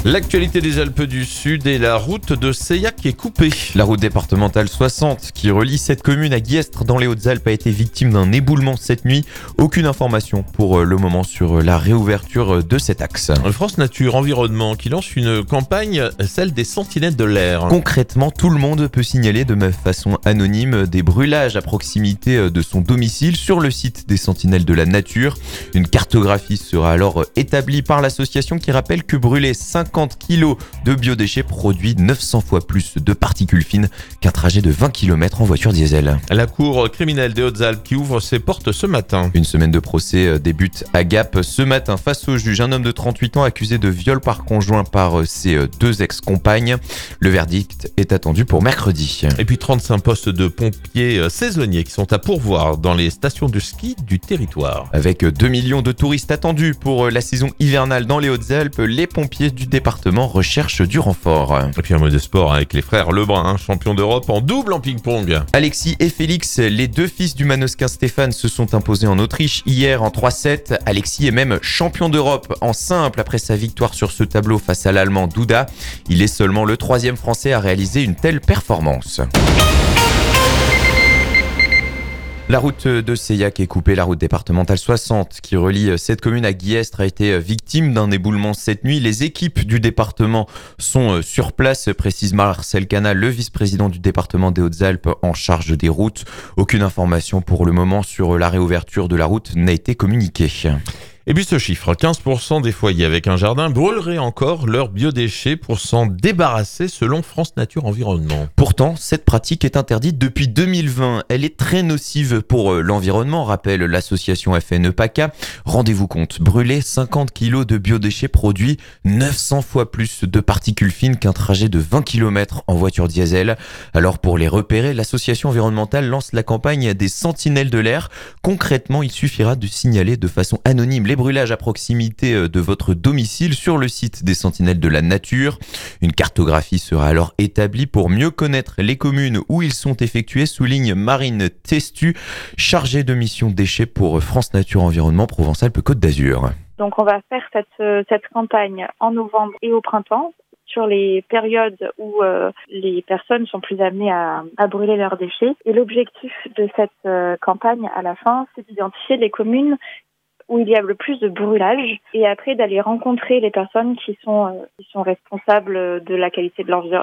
L'actualité des Alpes du Sud et la route de Seillac est coupée. La route départementale 60 qui relie cette commune à Guillestre dans les Hautes-Alpes a été victime d'un éboulement cette nuit. Aucune information pour le moment sur la réouverture de cet axe. France Nature Environnement qui lance une campagne, celle des sentinelles de l'air. Concrètement, tout le monde peut signaler de façon anonyme des brûlages à proximité de son domicile sur le site des sentinelles de la nature. Une cartographie sera alors établie par l'association qui rappelle que brûler 50 kg de biodéchets produit 900 fois plus de particules fines qu'un trajet de 20 km en voiture diesel. La cour criminelle des Hautes-Alpes qui ouvre ses portes ce matin. Une semaine de procès débute à Gap ce matin face au juge. Un homme de 38 ans accusé de viol par conjoint par ses deux ex-compagnes. Le verdict est attendu pour mercredi. Et puis 35 postes de pompiers saisonniers qui sont à pourvoir dans les stations de ski du territoire. Avec 2 millions de touristes attendus pour la saison hivernale dans les Hautes-Alpes, les pompiers du département recherchent du renfort. Et puis un mot de sport avec les frères Lebrun, champions d'Europe en double en ping-pong. Alexis et Félix, les deux fils du Manosquin Stéphane, se sont imposés en Autriche hier en 3-7. Alexis est même champion d'Europe en simple après sa victoire sur ce tableau face à l'Allemand Duda. Il est seulement le troisième Français à réaliser une telle performance. La route de Seillac est coupée. La route départementale 60 qui relie cette commune à Guillestre a été victime d'un éboulement cette nuit. Les équipes du département sont sur place, précise Marcel Cana, le vice-président du département des Hautes-Alpes en charge des routes. Aucune information pour le moment sur la réouverture de la route n'a été communiquée. Et puis ce chiffre, 15% des foyers avec un jardin brûleraient encore leurs biodéchets pour s'en débarrasser selon France Nature Environnement. Pourtant, cette pratique est interdite depuis 2020. Elle est très nocive pour l'environnement, rappelle l'association FNE-PACA. Rendez-vous compte, brûler 50 kg de biodéchets produit 900 fois plus de particules fines qu'un trajet de 20 km en voiture diesel. Alors pour les repérer, l'association environnementale lance la campagne des sentinelles de l'air. Concrètement, il suffira de signaler de façon anonyme les brûlages à proximité de votre domicile sur le site des sentinelles de la nature. Une cartographie sera alors établie pour mieux connaître les communes où ils sont effectués, souligne Marine Testu, chargée de mission déchets pour France Nature Environnement Provence-Alpes-Côte d'Azur. Donc on va faire cette campagne en novembre et au printemps, sur les périodes où les personnes sont plus amenées à brûler leurs déchets. Et l'objectif de cette campagne à la fin, c'est d'identifier les communes où il y a le plus de brûlage et après d'aller rencontrer les personnes qui sont responsables de la qualité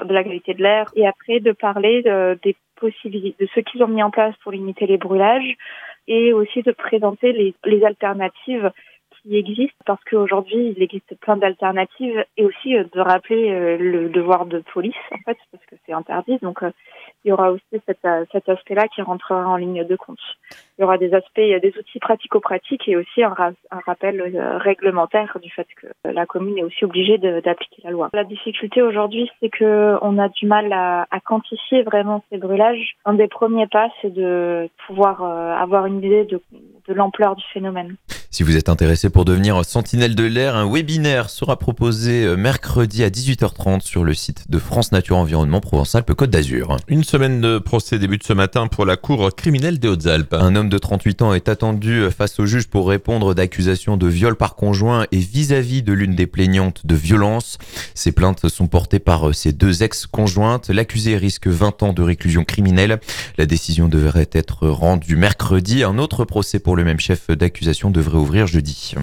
de l'air et après de parler des possibilités, de ce qu'ils ont mis en place pour limiter les brûlages et aussi de présenter les alternatives qui existent parce qu'aujourd'hui il existe plein d'alternatives et aussi de rappeler le devoir de police en fait parce que c'est interdit donc il y aura aussi cet aspect-là qui rentrera en ligne de compte. Il y aura des aspects, des outils pratico-pratiques et aussi un rappel réglementaire du fait que la commune est aussi obligée d'appliquer la loi. La difficulté aujourd'hui, c'est que on a du mal à quantifier vraiment ces brûlages. Un des premiers pas, c'est de pouvoir avoir une idée de l'ampleur du phénomène. Si vous êtes intéressé pour devenir sentinelle de l'air, un webinaire sera proposé mercredi à 18h30 sur le site de France Nature Environnement Provence-Alpes-Côte d'Azur. Une semaine de procès débute ce matin pour la cour criminelle des Hautes-Alpes. Un homme de 38 ans est attendu face au juge pour répondre d'accusations de viol par conjoint et vis-à-vis de l'une des plaignantes de violence. Ces plaintes sont portées par ses deux ex-conjointes. L'accusé risque 20 ans de réclusion criminelle. La décision devrait être rendue mercredi. Un autre procès pour le même chef d'accusation devrait ouvrir jeudi.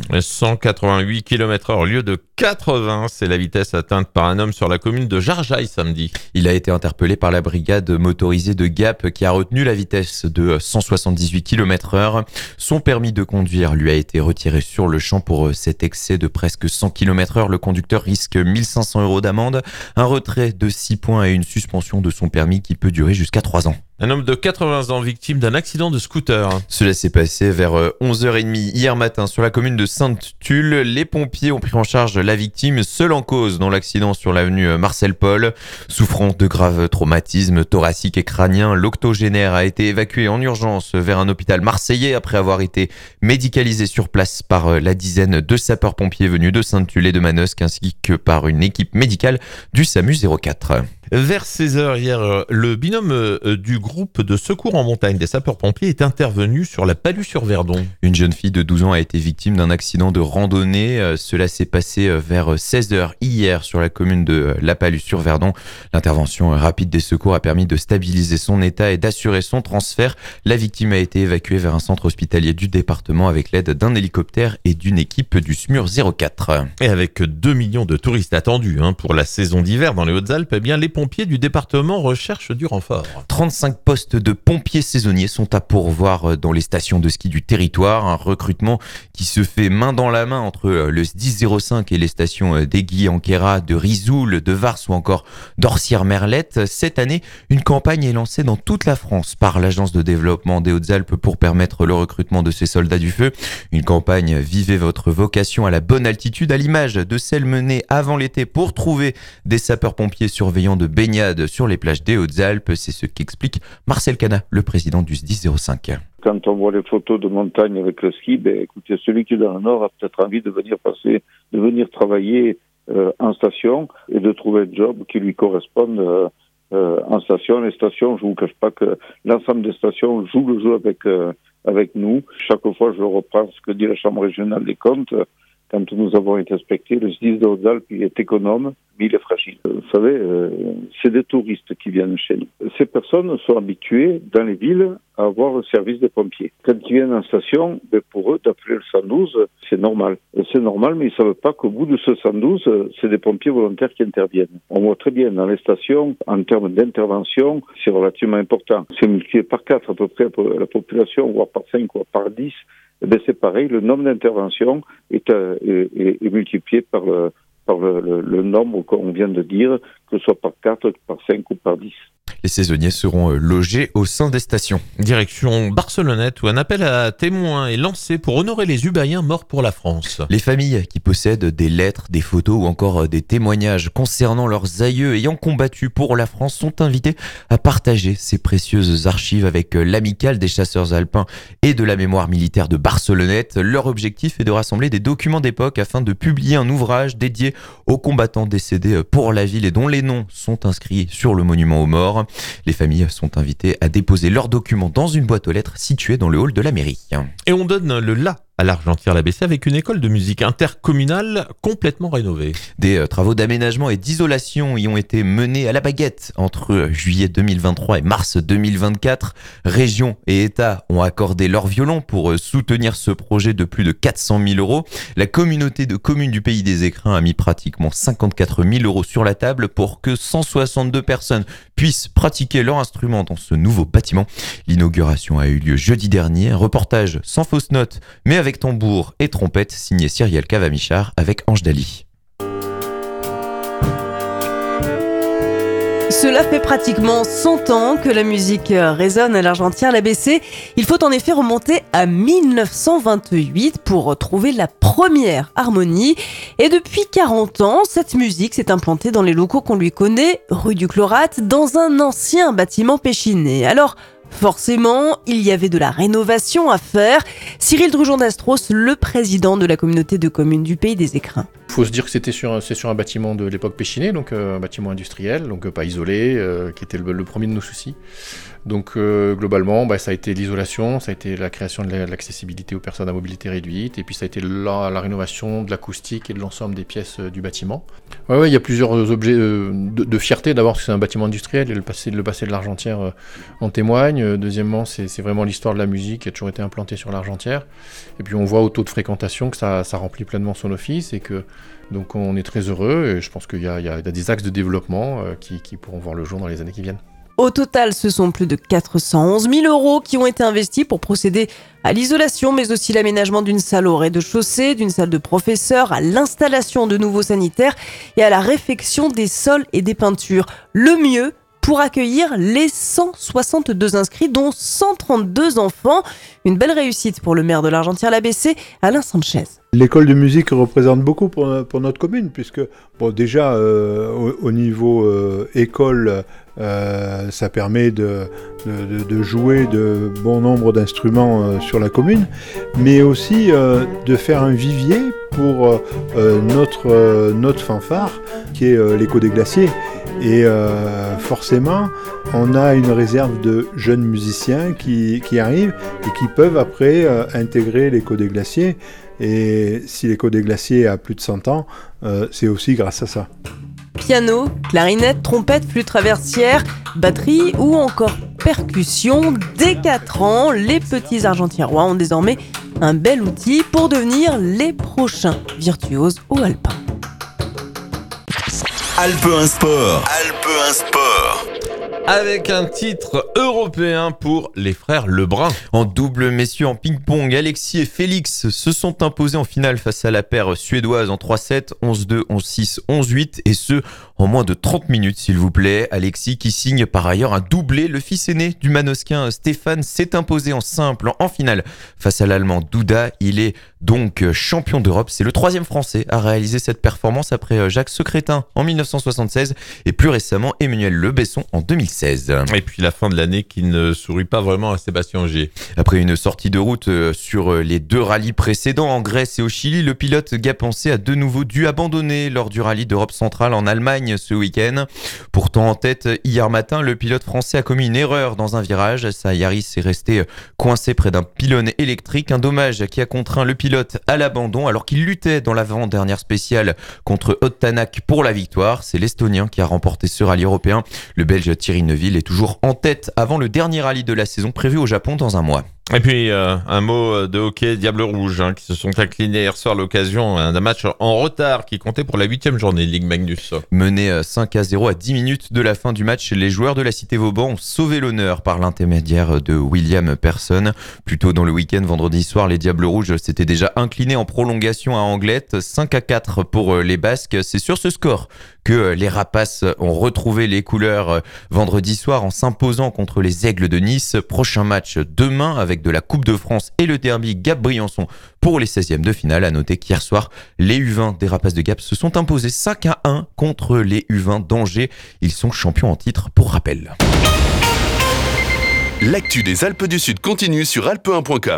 188 km/h au lieu de 80, c'est la vitesse atteinte par un homme sur la commune de Jarjaille samedi. Il a été interpellé par la brigade motorisée de Gap qui a retenu la vitesse de 178 km/h. Son permis de conduire lui a été retiré sur le champ pour cet excès de presque 100 km/h. Le conducteur risque 1 500 € d'amende, un retrait de 6 points et une suspension de son permis qui peut durer jusqu'à 3 ans. Un homme de 80 ans victime d'un accident de scooter. Cela s'est passé vers 11h30 hier matin sur la commune de Sainte-Tulle. Les pompiers ont pris en charge la victime, seule en cause dans l'accident sur l'avenue Marcel Paul. Souffrant de graves traumatismes thoraciques et crâniens, l'octogénaire a été évacué en urgence vers un hôpital marseillais après avoir été médicalisé sur place par la dizaine de sapeurs-pompiers venus de Sainte-Tulle et de Manosque ainsi que par une équipe médicale du SAMU 04. Vers 16h hier, le binôme du groupe de secours en montagne des sapeurs-pompiers est intervenu sur la Palus-sur-Verdon. Une jeune fille de 12 ans a été victime d'un accident de randonnée. Cela s'est passé vers 16h hier sur la commune de La Palus-sur-Verdon. L'intervention rapide des secours a permis de stabiliser son état et d'assurer son transfert. La victime a été évacuée vers un centre hospitalier du département avec l'aide d'un hélicoptère et d'une équipe du SMUR 04. Et avec 2 millions de touristes attendus pour la saison d'hiver dans les Hautes-Alpes, eh bien, les pompiers du département recherchent du renfort. 35 postes de pompiers saisonniers sont à pourvoir dans les stations de ski du territoire. Un recrutement qui se fait main dans la main entre le SDIS 05 et les stations d'Aiguille-en-Queyras, de Risoul, de Vars ou encore d'Orsières-Merlette. Cette année, une campagne est lancée dans toute la France par l'Agence de développement des Hautes-Alpes pour permettre le recrutement de ces soldats du feu. Une campagne « Vivez votre vocation à la bonne altitude » à l'image de celle menée avant l'été pour trouver des sapeurs-pompiers surveillants de baignade sur les plages des Hautes-Alpes. C'est ce qu'explique Marcel Cana, le président du SDIS 05. Quand on voit les photos de montagne avec le ski, écoutez, celui qui est dans le Nord a peut-être envie de venir travailler en station et de trouver un job qui lui corresponde en station. Les stations, je vous cache pas que l'ensemble des stations jouent le jeu avec nous. Chaque fois, je reprends ce que dit la Chambre régionale des comptes. Quand nous avons été inspectés, le SDIS des Hautes-Alpes, il est économe, mais il est fragile. Vous savez, c'est des touristes qui viennent chez nous. Ces personnes sont habituées, dans les villes, à avoir le service des pompiers. Quand ils viennent en station, pour eux, d'appeler le 112, c'est normal. C'est normal, mais ils ne savent pas qu'au bout de ce 112, c'est des pompiers volontaires qui interviennent. On voit très bien dans les stations, en termes d'intervention, c'est relativement important. C'est multiplié par 4 à peu près la population, voire par 5, voire par 10. C'est pareil, le nombre d'interventions est multiplié par le nombre qu'on vient de dire, que ce soit par 4, par 5 ou par 10. Les saisonniers seront logés au sein des stations. Direction Barcelonnette où un appel à témoins est lancé pour honorer les Ubaïens morts pour la France. Les familles qui possèdent des lettres, des photos ou encore des témoignages concernant leurs aïeux ayant combattu pour la France sont invités à partager ces précieuses archives avec l'amicale des chasseurs alpins et de la mémoire militaire de Barcelonnette. Leur objectif est de rassembler des documents d'époque afin de publier un ouvrage dédié aux combattants décédés pour la ville et dont les noms sont inscrits sur le monument aux morts. Les familles sont invitées à déposer leurs documents dans une boîte aux lettres située dans le hall de la mairie. Et on donne le la à l'Argentière-la-Bessée avec une école de musique intercommunale complètement rénovée. Des travaux d'aménagement et d'isolation y ont été menés à la baguette entre juillet 2023 et mars 2024. Région et État ont accordé leur violon pour soutenir ce projet de plus de 400 000 euros. La communauté de communes du Pays des Écrins a mis pratiquement 54 000 euros sur la table pour que 162 personnes puissent pratiquer leur instrument dans ce nouveau bâtiment. L'inauguration a eu lieu jeudi dernier. Un reportage sans fausse note, mais avec tambour et trompette, signé Cyrielle Cavamichard avec Ange Dali. Cela fait pratiquement 100 ans que la musique résonne à l'Argentière-la-Bessée. Il faut en effet remonter à 1928 pour trouver la première harmonie. Et depuis 40 ans, cette musique s'est implantée dans les locaux qu'on lui connaît, rue du Chlorate, dans un ancien bâtiment péchiné. Alors, forcément, il y avait de la rénovation à faire. Cyril Drujon-Dastros, le président de la communauté de communes du Pays des Écrins. Il faut se dire que c'est sur un bâtiment de l'époque Péchiné, donc un bâtiment industriel, donc pas isolé, qui était le premier de nos soucis. Donc globalement, ça a été l'isolation, ça a été la création de l'accessibilité aux personnes à mobilité réduite, et puis ça a été la rénovation de l'acoustique et de l'ensemble des pièces du bâtiment. Ouais, il y a plusieurs objets de fierté. D'abord, parce que c'est un bâtiment industriel, et le passé de l'Argentière en témoigne. Deuxièmement, c'est vraiment l'histoire de la musique qui a toujours été implantée sur l'Argentière. Et puis on voit au taux de fréquentation que ça remplit pleinement son office, et que donc on est très heureux, et je pense qu'il y a des axes de développement qui pourront voir le jour dans les années qui viennent. Au total, ce sont plus de 411 000 euros qui ont été investis pour procéder à l'isolation, mais aussi l'aménagement d'une salle au rez-de-chaussée, d'une salle de professeurs, à l'installation de nouveaux sanitaires et à la réfection des sols et des peintures. Le mieux pour accueillir les 162 inscrits, dont 132 enfants. Une belle réussite pour le maire de l'Argentière-la-Bessée, Alain Sanchez. L'école de musique représente beaucoup pour notre commune, puisque déjà au niveau école, ça permet de jouer de bon nombre d'instruments sur la commune, mais aussi de faire un vivier pour notre fanfare, qui est l'écho des glaciers. Et forcément, on a une réserve de jeunes musiciens qui arrivent et qui peuvent après intégrer l'écho des glaciers. Et si l'écho des glaciers a plus de 100 ans, c'est aussi grâce à ça. Piano, clarinette, trompette, flûte traversière, batterie ou encore percussion. Dès 4 ans, les petits Argentiérois ont désormais un bel outil pour devenir les prochains virtuoses au alpin. Alpe 1 Sport. Alpe 1 Sport. Avec un titre européen pour les frères Lebrun. En double messieurs en ping-pong, Alexis et Félix se sont imposés en finale face à la paire suédoise en 3-7, 11-2, 11-6, 11-8 et ce en moins de 30 minutes s'il vous plaît. Alexis qui signe par ailleurs un doublé. Le fils aîné du Manosquin Stéphane s'est imposé en simple en finale face à l'Allemand Duda. Il est donc champion d'Europe. C'est le 3e Français à réaliser cette performance après Jacques Secrétin en 1976 et plus récemment Emmanuel Le Besson en 2016. Et puis la fin de l'année qui ne sourit pas vraiment à Sébastien Ogier. Après une sortie de route sur les 2 rallyes précédents en Grèce et au Chili, le pilote Gapensé a de nouveau dû abandonner lors du rallye d'Europe centrale en Allemagne ce week-end. Pourtant en tête, hier matin, le pilote français a commis une erreur dans un virage. Sa Yaris est resté coincé près d'un pylône électrique. Un dommage qui a contraint le pilote à l'abandon alors qu'il luttait dans l'avant-dernière spéciale contre Ottanak pour la victoire. C'est l'Estonien qui a remporté ce rallye européen. Le Belge Thierry Neuville est toujours en tête avant le dernier rallye de la saison prévu au Japon dans un mois. Et puis un mot de hockey Diable Rouge qui se sont inclinés hier soir à l'occasion d'un match en retard qui comptait pour la 8e journée de Ligue Magnus. Mené 5-0 à 10 minutes de la fin du match, les joueurs de la Cité Vauban ont sauvé l'honneur par l'intermédiaire de William Persson. Plus tôt dans le week-end, vendredi soir, les Diables Rouges s'étaient déjà inclinés en prolongation à Anglette, 5-4 pour les Basques. C'est sur ce score que les Rapaces ont retrouvé les couleurs vendredi soir en s'imposant contre les Aigles de Nice. Prochain match demain avec de la Coupe de France et le derby Gap-Briançon pour les 16e de finale. À noter qu'hier soir, les U20 des Rapaces de Gap se sont imposés 5-1 contre les U20 d'Angers. Ils sont champions en titre pour rappel. L'actu des Alpes du Sud continue sur alpe1.com.